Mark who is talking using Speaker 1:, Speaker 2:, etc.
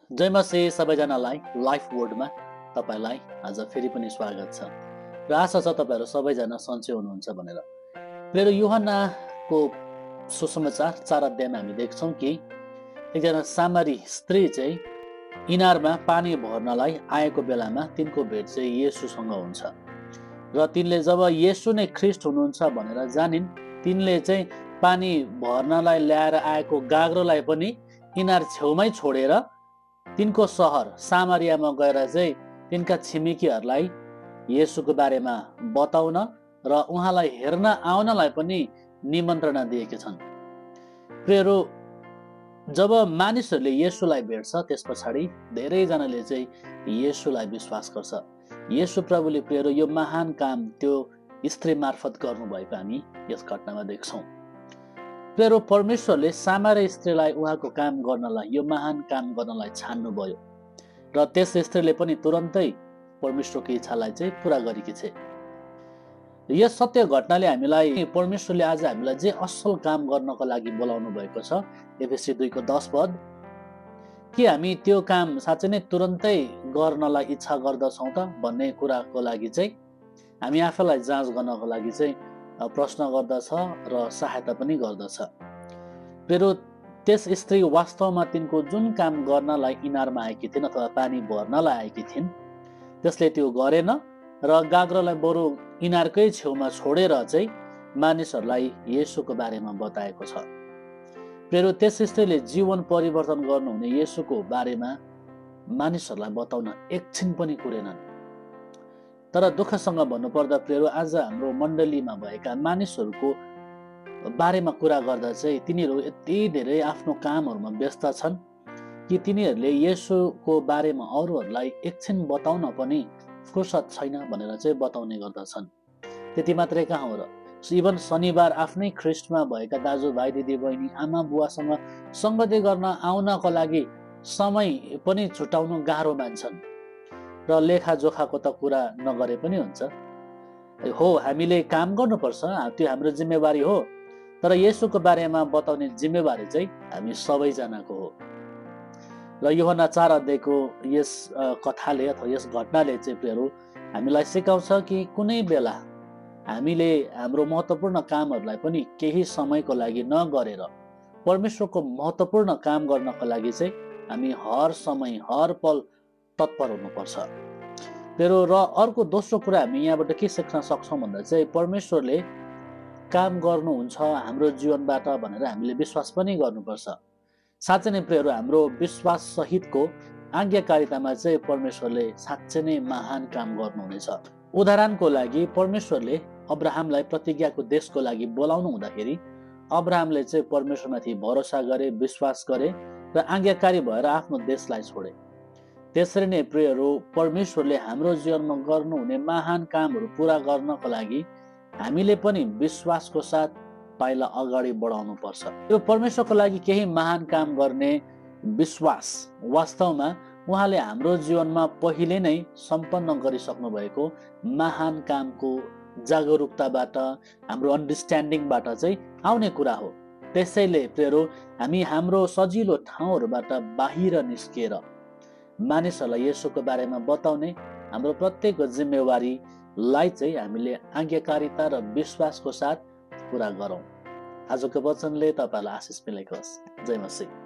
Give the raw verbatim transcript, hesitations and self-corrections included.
Speaker 1: जय मसी सबैजनालाई लाइफ वर्डमा तपाईलाई आज फेरि पनि स्वागत छ र आशा छ तपाईहरु सबैजना सन्चै हुनुहुन्छ भनेर। प्रेरो यूहन्नाको सुसमाचार चार अध्यायमा हामी देख्छौं कि एकजना सामरी स्त्री चाहिँ इनारमा पानी भर्नलाई आएको बेलामा तिनको भेट चाहिँ येशूसँग हुन्छ र तिनले जब येशू नै ख्रीष्ट हुनुहुन्छ भनेर जानिन्, तिनले चाहिँ पानी भर्नलाई ल्याएर आएको गाग्रोलाई पनि इनार छेउमै छोडेर तिनको सहर सामरियामा गएर चाहिँ तिनका छिमेकीहरूलाई येशूको बारेमा बताउन र उहाँलाई हेर्न आउनलाई पनि निमन्त्रणा दिएका छन्। प्रियहरू, जब मानिसहरूले येशूलाई भेट्छ त्यसपछाडि धेरैजनाले चाहिँ येशूलाई विश्वास गर्छ। येशू प्रभुले प्रियहरू यो महान काम त्यो स्त्री मार्फत गर्नुभएको हामी यस घटनामा देख्छौं। प्रियहरू, परमेश्वरले सामरी स्त्रीलाई उहाँको काम गर्नलाई, यो महान काम गर्नलाई छान्नुभयो र त्यस स्त्रीले पनि तुरन्तै परमेश्वरको इच्छालाई चाहिँ पूरा गरेकी छे। यस सत्य घटनाले हामीलाई परमेश्वरले आज हामीलाई जे असल काम गर्नको लागि बोलाउनु भएको छ, एफएसी दुई को दस पद, के हामी त्यो काम साँच्चै नै तुरन्तै गर्नलाई इच्छा गर्दछौं त भन्ने कुराको लागि चाहिँ हामी आफैलाई जाँच गर्नको लागि चाहिँ प्रश्न गर्दछ र सहायता पनि गर्दछ। प्रियहरू, त्यस स्त्री वास्तवमा तिनको जुन काम गर्नलाई इनारमा आएकी थिइन् अथवा पानी भर्नलाई आएकी थिइन् त्यसले त्यो गरेन र गाग्रोलाई बरु इनारकै छेउमा छोडेर चाहिँ मानिसहरूलाई येशूको बारेमा बताएको छ। प्रियहरू, त्यस स्त्रीले जीवन परिवर्तन गर्नुहुने येशूको बारेमा मानिसहरूलाई बताउन एकछिन पनि कुरेनन्। तर दुःखसँग भन्नुपर्दा प्रियहरू, आज हाम्रो मण्डलीमा भएका मानिसहरूको बारेमा कुरा गर्दा चाहिँ तिनीहरू यति धेरै आफ्नो कामहरूमा व्यस्त छन् कि तिनीहरूले येशूको बारेमा अरूहरूलाई एकछिन बताउन पनि फुर्सद छैन भनेर चाहिँ बताउने गर्दछन्। त्यति मात्रै कहाँ हो र, इभन शनिबार आफ्नै ख्रीष्टमा भएका दाजुभाइ दिदीबहिनी आमा बुवासँग संगति गर्न आउनको लागि समय पनि छुटाउनु गाह्रो मान्छन् र लेखाजोखाको त कुरा नगरे पनि हुन्छ। हो, हामीले काम गर्नुपर्छ, त्यो हाम्रो जिम्मेवारी हो, तर येशूको बारेमा बताउने जिम्मेवारी चाहिँ हामी सबैजनाको हो। र यूहन्ना चार अध्यायको यस कथाले अथवा यस घटनाले चाहिँ प्रियहरू हामीलाई सिकाउँछ कि कुनै बेला हामीले हाम्रो महत्त्वपूर्ण कामहरूलाई पनि केही समयको लागि नगरेर परमेश्वरको महत्त्वपूर्ण काम गर्नको लागि चाहिँ हामी हर समय हर पल तत्पर हुनुपर्छ। प्रियहरू, र अर्को दोस्रो कुरा हामी यहाँबाट के सिक्न सक्छौँ भन्दा चाहिँ परमेश्वरले काम गर्नुहुन्छ हाम्रो जीवनबाट भनेर हामीले विश्वास पनि गर्नुपर्छ। साँच्चै नै प्रियहरू, हाम्रो विश्वास सहितको आज्ञाकारितामा चाहिँ परमेश्वरले साँच्चै नै महान काम गर्नुहुनेछ। उदाहरणको लागि परमेश्वरले अब्राहमलाई प्रतिज्ञाको देशको लागि बोलाउनु हुँदाखेरि अब्राहमले चाहिँ परमेश्वरमाथि भरोसा गरे, विश्वास गरे र आज्ञाकारी भएर आफ्नो देशलाई छोडे। त्यसरी नै प्रियहरू, परमेश्वरले हाम्रो जीवनमा गर्नुहुने महान कामहरू पूरा गर्नको लागि हामीले पनि विश्वासको साथ पाइला अगाडि बढाउनु पर्छ। यो परमेश्वरको लागि केही महान काम गर्ने विश्वास वास्तवमा उहाँले हाम्रो जीवनमा पहिले नै सम्पन्न गरिसक्नु भएको महान कामको जागरुकताबाट, हाम्रो अन्डरस्ट्यान्डिङबाट चाहिँ आउने कुरा हो। त्यसैले प्रियहरू, हामी हाम्रो सजिलो ठाउँहरूबाट बाहिर निस्किएर मानिसहरूलाई येशूको बारेमा बताउने हाम्रो प्रत्येक जिम्मेवारीलाई चाहिँ हामीले आज्ञाकारिता र विश्वासको साथ पूरा गरौँ। आजको वचनले तपाईलाई आशिष मिलेको होस्। जय मसीह।